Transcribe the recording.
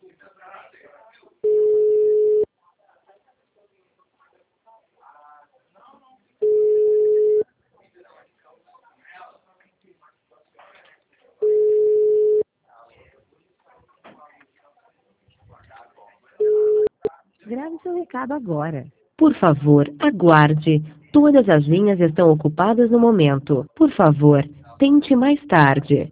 Grave seu recado agora. Por favor, aguarde. Todas as linhas estão ocupadas no momento. Por favor, tente mais tarde.